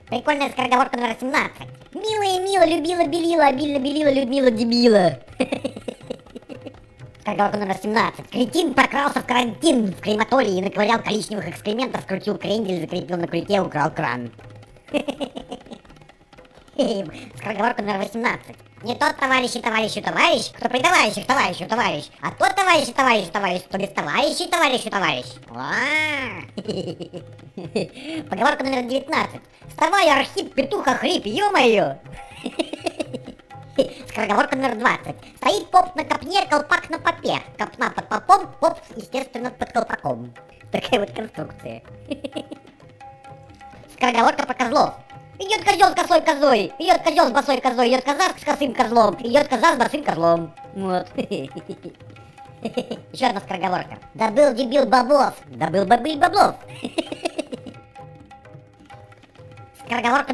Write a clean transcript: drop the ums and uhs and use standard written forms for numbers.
Прикольная скороговорка номер 17. Милая, мила, любила, белила, обильно белила, Людмила, дебила. Скороговорка номер 17. Кретин прокрался в карантин в крематории и наковырял коричневых экскрементов, скрутил крендель, закрепил на крюке, украл кран. Скороговорка номер 18. Не тот товарищ, кто при товарищах товарищ, а тот товарищ, кто без товарищей товарищ. Поговорка номер 19. Вставай, Архип, петуха, хрип, ё-моё. Скороговорка номер 20. Стоит поп на копне, колпак на попе. Копна под попом, поп, естественно, под колпаком. Такая вот конструкция. Скороговорка про козлов. Идет козел с косой козой, идет козел с босой козой, идет коза с косым козлом, идет коза с босым козлом. Вот. Еще одна скороговорка. Добыл дебил баблов, добыл бобыль баблов. Скороговорка